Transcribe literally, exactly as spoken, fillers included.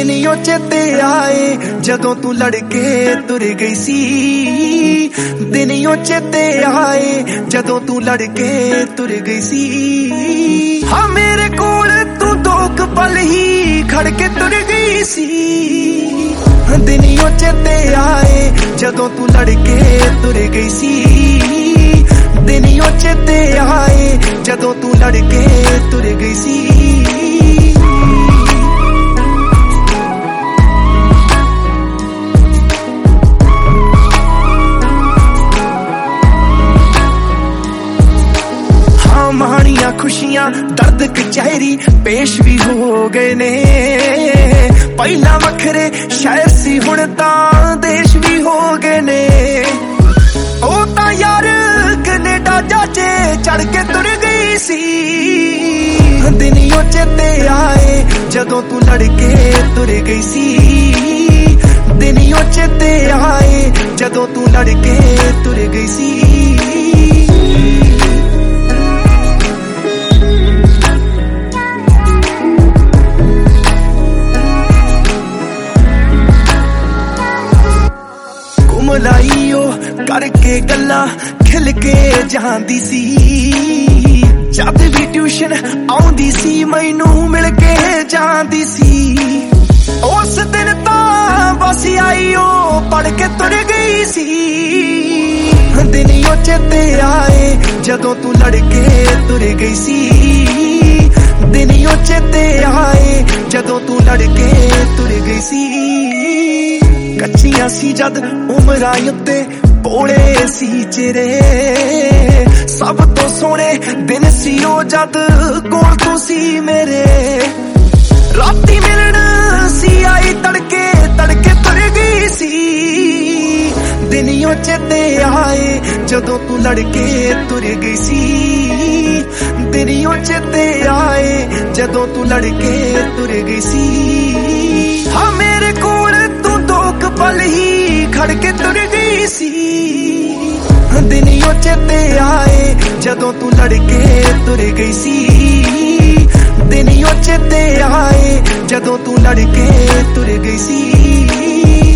ਦਿਨਿਓ ਚੇਤੇ ਆਏ ਜਦੋਂ ਤੂੰ ਲੜ ਕੇ ਤੁਰ ਗਈ ਸੀ। ਦਿਨਿਓ ਚੇਤੇ ਆਏ ਜਦੋਂ ਤੂੰ ਲੜ ਕੇ ਤੁਰ ਗਈ ਸੀ। ਹਾਂ ਮੇਰੇ ਕੋਲ ਤੂੰ ਦੋ ਕੁ ਪਲ ਹੀ ਖੜ ਕੇ ਤੁਰ ਗਈ ਸੀ। ਦਿਨਿਓ ਚੇਤੇ ਆਏ ਜਦੋਂ ਤੂੰ ਲੜ ਕੇ ਤੁਰ ਗਈ ਸੀ। ਦਿਨਿਓ ਚੇਤੇ ਆਏ ਜਦੋਂ ਤੂੰ ਲੜ ਕੇ ਤੁਰ ਗਈ ਸੀ। ਮਾਣੀਆਂ ਖੁਸ਼ੀਆਂ ਦਰਦ ਕਚਹਿਰੀ ਪੇਸ਼ ਵੀ ਹੋ ਗਏ ਨੇ। ਪਹਿਲਾਂ ਵੱਖਰੇ ਸ਼ਹਿਰ ਸੀ ਹੁਣ ਤਾਂ ਦੇਸ਼ ਵੀ ਹੋ ਗਏ ਨੇ। ਉਹ ਤਾਂ ਯਾਰ ਕੈਨੇਡਾ ਜਾਚੇ ਚੜ ਕੇ ਤੁਰ ਗਈ ਸੀ। ਦਿਨਿਓ ਚੇਤੇ ਆਏ ਜਦੋਂ ਤੂੰ ਲੜ ਕੇ ਤੁਰ ਗਈ ਸੀ। ਦਿਨਿਓ ਚੇਤੇ ਆਏ ਜਦੋਂ ਤੂੰ ਲੜ ਕੇ ਤੁਰ ਗਈ ਸੀ। ਮਲਾਈਓ ਕਰਕੇ ਗੱਲਾਂ ਖਿਲ ਕੇ ਜਾਂਦੀ ਸੀ। ਜਦ ਵੀ ਟਿਊਸ਼ਨ ਆਉਂਦੀ ਸੀ ਮੈਨੂੰ ਮਿਲ ਕੇ ਜਾਂਦੀ ਸੀ। ਉਸ ਦਿਨ ਤਾਂ ਬਸ ਆਈਓ ਪੜ ਕੇ ਤੁਰ ਗਈ ਸੀ। ਦਿਨਿਓ ਚੇਤੇ ਆਏ ਜਦੋਂ ਤੂੰ ਲੜ ਕੇ ਤੁਰ ਗਈ ਸੀ। ਦਿਨਿਓ ਚੇਤੇ ਆਏ ਜਦੋਂ ਤੂੰ ਲੜ ਕੇ ਤੁਰ ਗਈ ਸੀ। ਕੱਚੀਆਂ ਸੀ ਜਦ ਉਮਰਾਂ ਉੱਤੇ ਭੋਲੇ ਸੀ ਚਿਹਰੇ। ਸਭ ਤੋਂ ਸੋਹਣੇ ਦਿਨ ਸੀ ਉਹ ਜਦ ਕੋਲ ਤੂੰ ਸੀ ਮੇਰੇ। ਰਾਤੀ ਮਿਲਣ ਸੀ ਆਈ ਤੜਕੇ ਤੜਕੇ ਤੁਰ ਗਈ ਸੀ। ਦਿਨਿਓ ਚੇਤੇ ਆਏ ਜਦੋਂ ਤੂੰ ਲੜ ਕੇ ਤੁਰ ਗਈ ਸੀ। ਦਿਨਿਓ ਚੇਤੇ ਆਏ ਜਦੋਂ ਤੂੰ ਲੜ ਕੇ ਤੁਰ ਗਈ ਸੀ। ਹਾਂ ਮੇਰੇ ਕੋਲ ਪਲ ਹੀ ਖੜ ਕੇ ਤੁਰ ਗਈ ਸੀ। ਦਿਨਿਓ ਚੇਤੇ ਆਏ ਜਦੋਂ ਤੂੰ ਲੜ ਕੇ ਤੁਰ ਗਈ ਸੀ। ਦਿਨਿਓ ਚੇਤੇ ਆਏ ਜਦੋਂ ਤੂੰ ਲੜ ਕੇ ਤੁਰ ਗਈ ਸੀ।